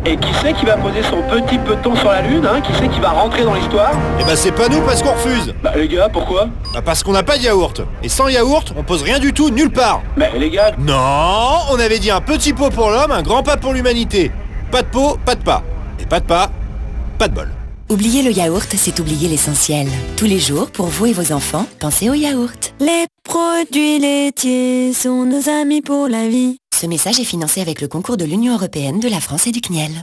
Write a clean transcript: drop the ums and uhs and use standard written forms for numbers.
Et qui c'est qui va poser son petit peloton sur la Lune, hein? Qui c'est qui va rentrer dans l'histoire? Eh ben c'est pas nous parce qu'on refuse. Bah les gars, pourquoi? Bah parce qu'on n'a pas de yaourt. Et sans yaourt, on pose rien du tout nulle part. Mais les gars... Non, on avait dit un petit pot pour l'homme, un grand pas pour l'humanité. Pas de pot, pas de pas. Et pas de pas, pas de bol. Oublier le yaourt, c'est oublier l'essentiel. Tous les jours, pour vous et vos enfants, pensez au yaourt. Les produits laitiers sont nos amis pour la vie. Ce message est financé avec le concours de l'Union européenne, de la France et du CNIEL.